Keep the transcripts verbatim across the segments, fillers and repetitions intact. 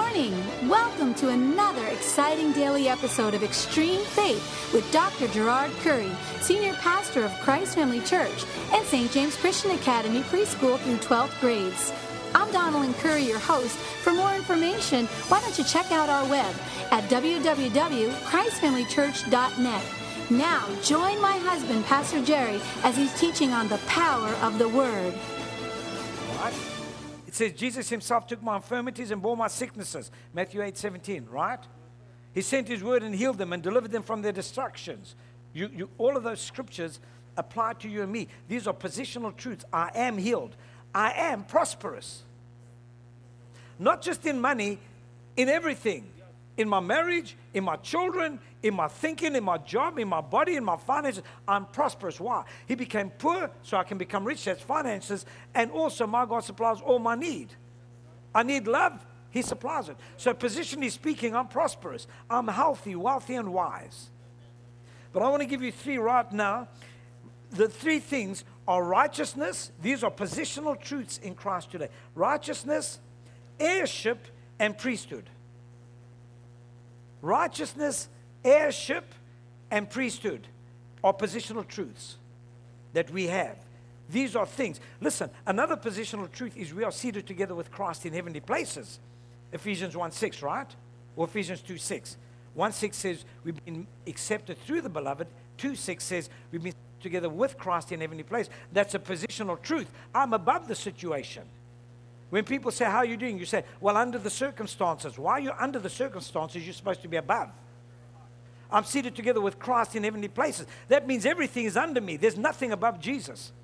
morning. Welcome to another exciting daily episode of Extreme Faith with Doctor Gerard Curry, Senior Pastor of Christ Family Church and Saint James Christian Academy preschool through twelfth grades. I'm Donalyn Curry, your host. For more information, why don't you check out our web at w w w dot christ family church dot net. Now, join my husband, Pastor Jerry, as he's teaching on the power of the Word. Right? It says, Jesus himself took my infirmities and bore my sicknesses. Matthew eight seventeen, right? He sent his word and healed them and delivered them from their destructions. You, you, all of those scriptures apply to you and me. These are positional truths. I am healed. I am prosperous. Not just in money, in everything. In my marriage, in my children, in my thinking, in my job, in my body, in my finances, I'm prosperous. Why? He became poor so I can become rich. That's finances. And also my God supplies all my need. I need love. He supplies it. So positionally speaking, I'm prosperous. I'm healthy, wealthy, and wise. But I want to give you three right now. The three things are righteousness. These are positional truths in Christ today. Righteousness, heirship, and priesthood. Righteousness, heirship, and priesthood are positional truths that we have. These are things. Listen, another positional truth is we are seated together with Christ in heavenly places. Ephesians one six, right? Or Ephesians two six. one six says we've been accepted through the beloved. two six says we've been together with Christ in heavenly place. That's a positional truth. I'm above the situation. When people say, how are you doing? You say, well, under the circumstances. Why are you under the circumstances? You're supposed to be above. I'm seated together with Christ in heavenly places. That means everything is under me. There's nothing above Jesus.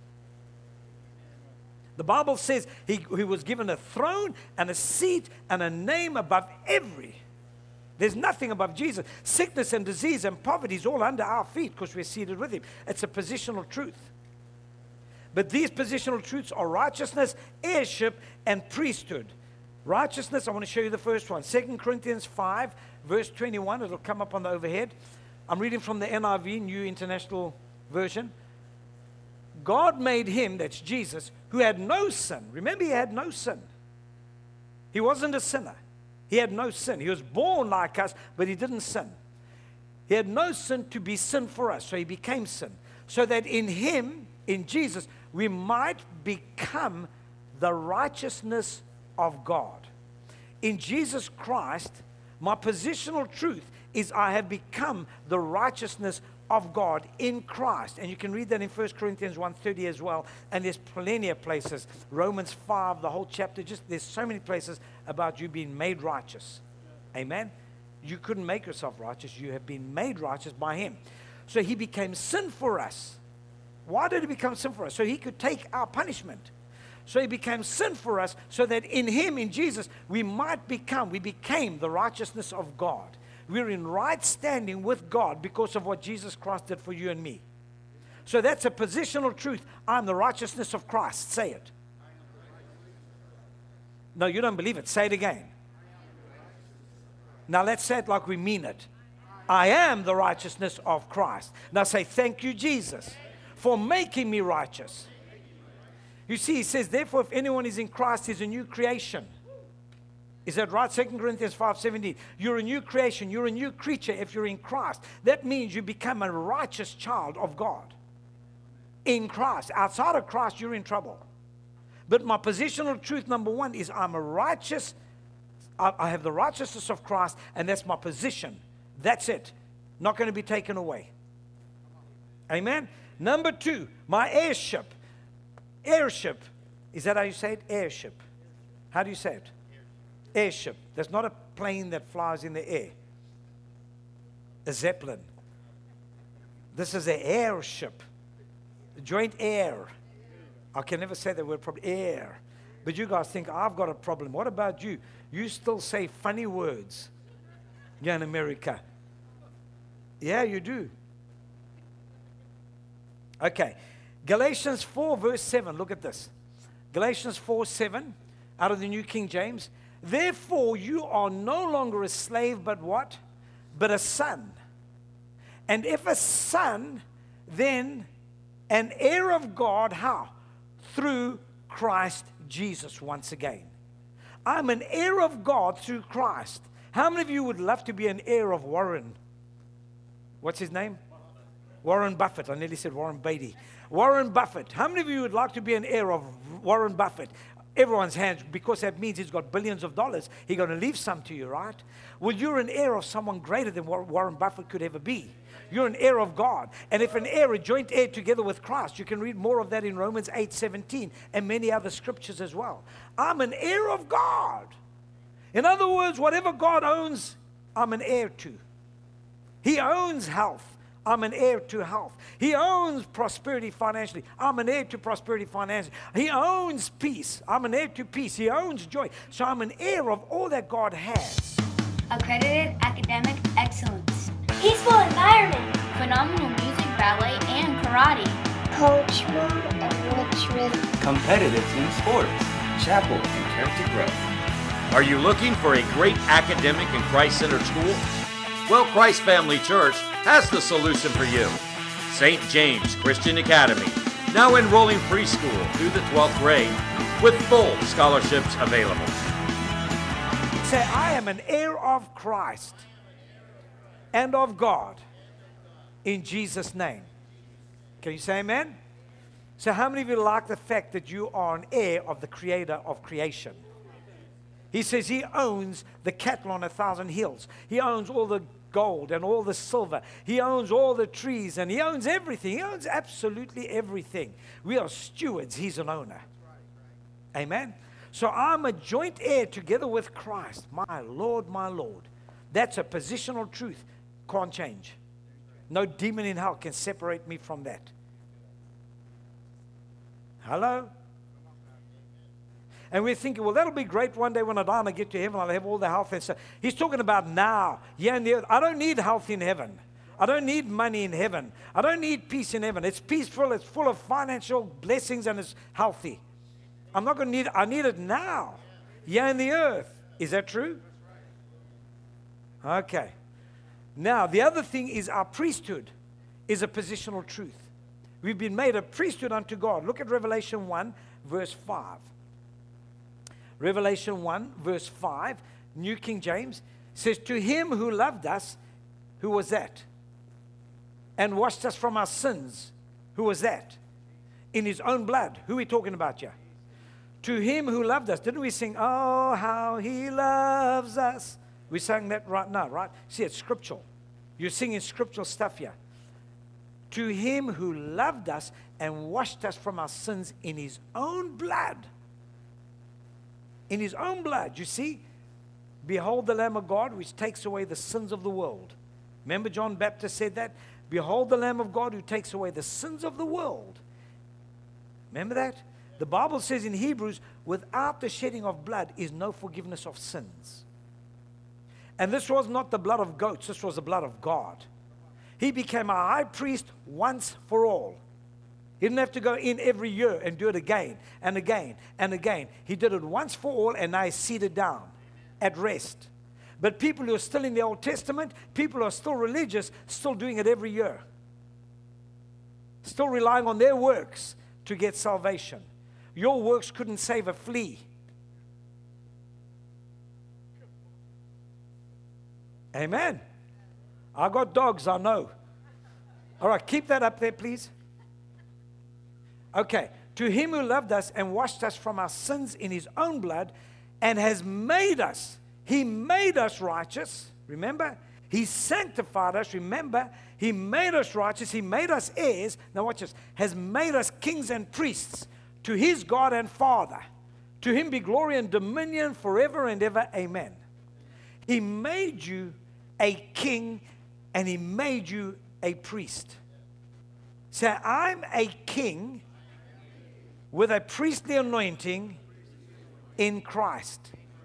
The Bible says he, he was given a throne and a seat and a name above every. There's nothing above Jesus. Sickness and disease and poverty is all under our feet because we're seated with him. It's a positional truth. But these positional truths are righteousness, heirship, and priesthood. Righteousness, I want to show you the first one. Second Corinthians five, verse twenty-one. It'll come up on the overhead. I'm reading from the N I V, New International Version. God made him, that's Jesus, who had no sin. Remember, he had no sin. He wasn't a sinner. He had no sin. He was born like us, but he didn't sin. He had no sin to be sin for us, so he became sin. So that in him, in Jesus, we might become the righteousness of God. In Jesus Christ, my positional truth is I have become the righteousness of God in Christ. And you can read that in First Corinthians one thirty as well. And there's plenty of places. Romans five, the whole chapter, just there's so many places about you being made righteous. Amen? You couldn't make yourself righteous. You have been made righteous by him. So he became sin for us. Why did he become sin for us? So he could take our punishment. So he became sin for us so that in him, in Jesus, we might become, we became the righteousness of God. We're in right standing with God because of what Jesus Christ did for you and me. So that's a positional truth. I'm the righteousness of Christ. Say it. No, you don't believe it. Say it again. Now let's say it like we mean it. I am the righteousness of Christ. Now say, thank you, Jesus, for making me righteous. You see, he says, therefore, if anyone is in Christ, he's a new creation. Is that right? Second Corinthians five seventeen. You're a new creation. You're a new creature if you're in Christ. That means you become a righteous child of God. In Christ. Outside of Christ, you're in trouble. But my positional truth, number one, is I'm a righteous, I, I have the righteousness of Christ, and that's my position. That's it. Not going to be taken away. Amen? Number two, my heirship. Heirship. Is that how you say it? Heirship. How do you say it? Heirship. That's not a plane that flies in the air. A Zeppelin. This is an heirship. A joint heir. I can never say that word properly. Heir. But you guys think, I've got a problem. What about you? You still say funny words. You're in America. Yeah, you do. Okay. Galatians four, verse seven. Look at this. Galatians four, seven, out of the New King James. Therefore, you are no longer a slave, but what? But a son. And if a son, then an heir of God, how? Through Christ Jesus once again. I'm an heir of God through Christ. How many of you would love to be an heir of Warren? What's his name? Warren Buffett. I nearly said Warren Beatty. Warren Buffett. How many of you would like to be an heir of Warren Buffett? Everyone's hands, because that means he's got billions of dollars. He's going to leave some to you, right? Well, you're an heir of someone greater than what Warren Buffett could ever be. You're an heir of God. And if an heir, a joint heir together with Christ, you can read more of that in Romans eight seventeen and many other scriptures as well. I'm an heir of God. In other words, whatever God owns, I'm an heir to. He owns health. I'm an heir to health. He owns prosperity financially. I'm an heir to prosperity financially. He owns peace. I'm an heir to peace. He owns joy. So I'm an heir of all that God has. Accredited academic excellence. Peaceful environment. Phenomenal music, ballet, and karate. Cultural enrichment. Competitive team sports. Chapel and character growth. Are you looking for a great academic and Christ-centered school? Well, Christ Family Church has the solution for you. Saint James Christian Academy, now enrolling preschool through the twelfth grade with full scholarships available. Say, I am an heir of Christ and of God in Jesus' name. Can you say amen? So how many of you like the fact that you are an heir of the creator of creation? He says he owns the cattle on a thousand hills. He owns all the gold and all the silver. He owns all the trees and he owns everything. He owns absolutely everything. We are stewards. He's an owner. Amen. So I'm a joint heir together with Christ. My Lord, my Lord. That's a positional truth. Can't change. No demon in hell can separate me from that. Hello? And we're thinking, well, that'll be great one day when I die and I get to heaven, I'll have all the health and stuff. He's talking about now. Yeah, in the earth. I don't need health in heaven. I don't need money in heaven. I don't need peace in heaven. It's peaceful, it's full of financial blessings, and it's healthy. I'm not going to need it. I need it now. Yeah, in the earth. Is that true? Okay. Now, the other thing is our priesthood is a positional truth. We've been made a priesthood unto God. Look at Revelation one, verse five. Revelation one, verse five, New King James, says, to him who loved us, who was that? And washed us from our sins, who was that? In his own blood. Who are we talking about here? To him who loved us. Didn't we sing, oh, how he loves us? We sang that right now, right? See, it's scriptural. You're singing scriptural stuff here. To him who loved us and washed us from our sins in his own blood. In his own blood, you see, behold the Lamb of God, which takes away the sins of the world. Remember John Baptist said that? Behold the Lamb of God who takes away the sins of the world. Remember that? The Bible says in Hebrews, without the shedding of blood is no forgiveness of sins. And this was not the blood of goats, this was the blood of God. He became a high priest once for all. He didn't have to go in every year and do it again and again and again. He did it once for all, and now he's seated down at rest. But people who are still in the Old Testament, people who are still religious, still doing it every year. Still relying on their works to get salvation. Your works couldn't save a flea. Amen. I got dogs, I know. All right, keep that up there, please. Okay, to him who loved us and washed us from our sins in his own blood and has made us, he made us righteous, remember? He sanctified us, remember? He made us righteous, he made us heirs, now watch this, has made us kings and priests to his God and Father. To him be glory and dominion forever and ever, amen. He made you a king and he made you a priest. Say, I'm a king with a priestly anointing in Christ.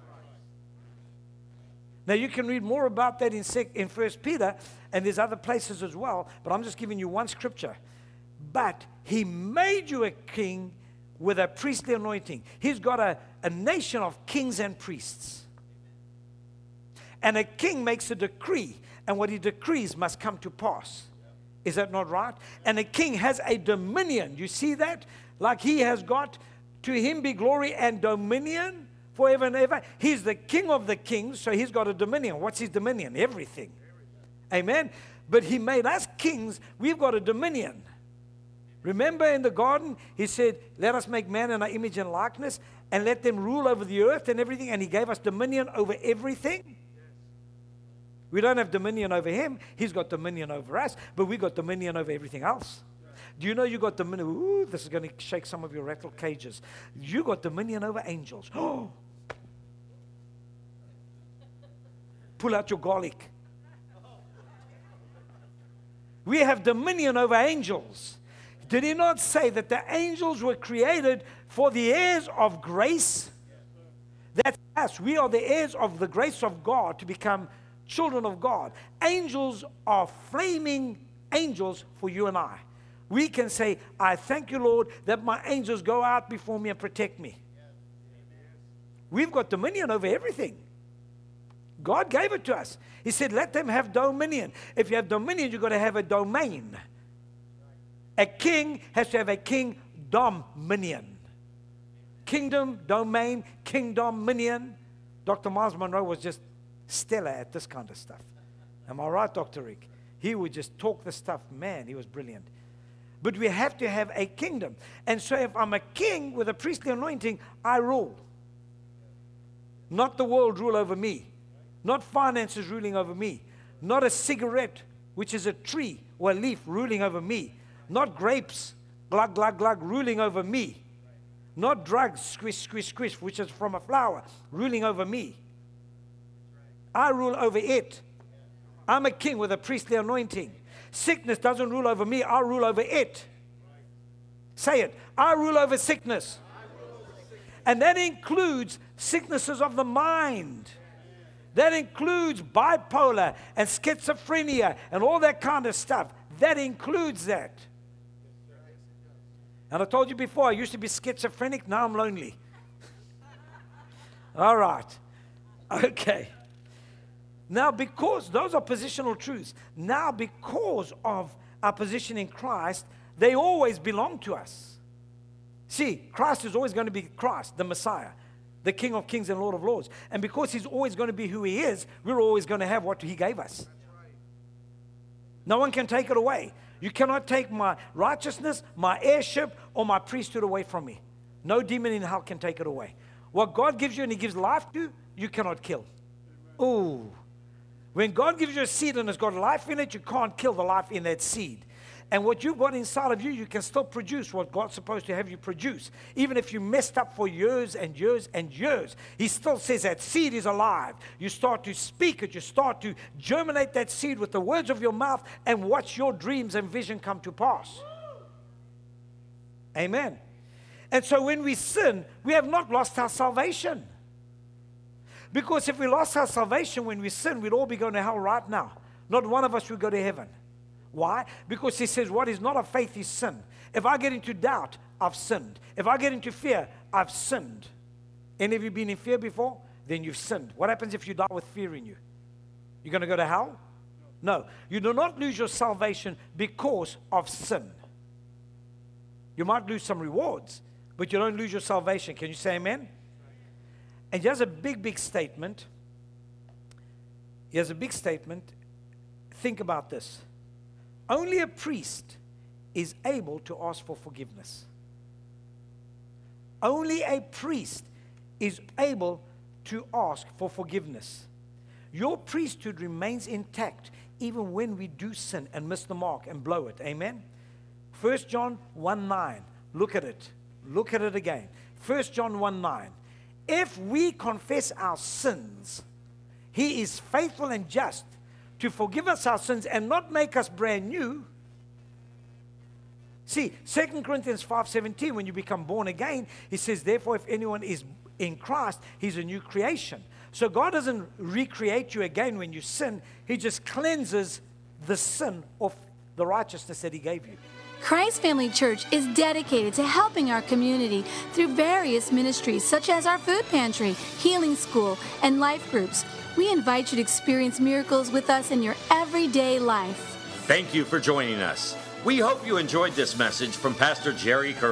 Now you can read more about that in in First Peter, and there's other places as well, but I'm just giving you one scripture. But he made you a king with a priestly anointing. He's got a, a nation of kings and priests. And a king makes a decree, and what he decrees must come to pass. Is that not right? And a king has a dominion. You see that? Like he has got, to him be glory and dominion forever and ever. He's the King of the kings, so he's got a dominion. What's his dominion? Everything. Amen. But he made us kings. We've got a dominion. Remember in the garden, he said, let us make man in our image and likeness and let them rule over the earth and everything. And he gave us dominion over everything. We don't have dominion over him. He's got dominion over us, but we got dominion over everything else. Do you know you got dominion? Ooh, this is going to shake some of your rattle cages. You got dominion over angels. Oh. Pull out your garlic. We have dominion over angels. Did he not say that the angels were created for the heirs of grace? That's us. We are the heirs of the grace of God to become children of God. Angels are flaming angels for you and I. We can say, I thank you, Lord, that my angels go out before me and protect me. We've got dominion over everything. God gave it to us. He said, let them have dominion. If you have dominion, you've got to have a domain. A king has to have a kingdominion. Kingdom, domain, kingdominion. Doctor Miles Monroe was just stellar at this kind of stuff. Am I right, Doctor Rick? He would just talk the stuff. Man, he was brilliant. But we have to have a kingdom. And so if I'm a king with a priestly anointing, I rule. Not the world rule over me. Not finances ruling over me. Not a cigarette, which is a tree or a leaf, ruling over me. Not grapes, glug, glug, glug, ruling over me. Not drugs, squish, squish, squish, which is from a flower, ruling over me. I rule over it. I'm a king with a priestly anointing. Sickness doesn't rule over me. I rule over it. Say it. I rule over sickness. And that includes sicknesses of the mind. That includes bipolar and schizophrenia and all that kind of stuff. That includes that. And I told you before, I used to be schizophrenic. Now I'm lonely. All right. Okay. Now, because those are positional truths, now because of our position in Christ, they always belong to us. See, Christ is always going to be Christ, the Messiah, the King of kings and Lord of lords. And because he's always going to be who he is, we're always going to have what he gave us. No one can take it away. You cannot take my righteousness, my heirship, or my priesthood away from me. No demon in hell can take it away. What God gives you and he gives life to, you cannot kill. Ooh. When God gives you a seed and it's got life in it, you can't kill the life in that seed. And what you've got inside of you, you can still produce what God's supposed to have you produce. Even if you messed up for years and years and years, he still says that seed is alive. You start to speak it. You start to germinate that seed with the words of your mouth and watch your dreams and vision come to pass. Amen. And so when we sin, we have not lost our salvation. Because if we lost our salvation when we sin, we'd all be going to hell right now. Not one of us would go to heaven. Why? Because he says what is not of faith is sin. If I get into doubt, I've sinned. If I get into fear, I've sinned. Any of you been in fear before? Then you've sinned. What happens if you die with fear in you? You're going to go to hell? No. You do not lose your salvation because of sin. You might lose some rewards, but you don't lose your salvation. Can you say amen? And here's a big, big statement. Here's a big statement. Think about this. Only a priest is able to ask for forgiveness. Only a priest is able to ask for forgiveness. Your priesthood remains intact even when we do sin and miss the mark and blow it. Amen? First John one nine. Look at it. Look at it again. First John one nine. If we confess our sins, he is faithful and just to forgive us our sins and not make us brand new. See, Second Corinthians five seventeen, when you become born again, he says, therefore, if anyone is in Christ, he's a new creation. So God doesn't recreate you again when you sin. He just cleanses the sin of the righteousness that he gave you. Christ Family Church is dedicated to helping our community through various ministries such as our food pantry, healing school, and life groups. We invite you to experience miracles with us in your everyday life. Thank you for joining us. We hope you enjoyed this message from Pastor Jerry Curry.